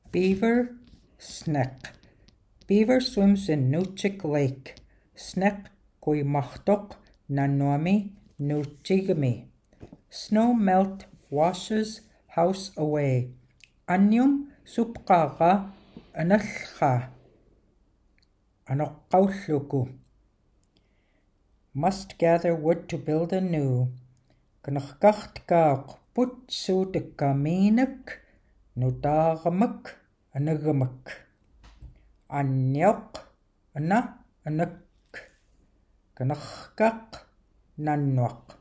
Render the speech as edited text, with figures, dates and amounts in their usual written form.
Beaver, Sneck. Beaver swims in Nuchik Lake. Sneck Guimachtok Nanomi Nuchigami. Snow melt washes house away. Anyum supqaqa analqa. Anoqqaulluku. Must gather wood to build anew. Knachkachtkaaq putsuudekamiinak nutaagamak anagamak. Anyoq ana anak. Knachkaq nanwaq.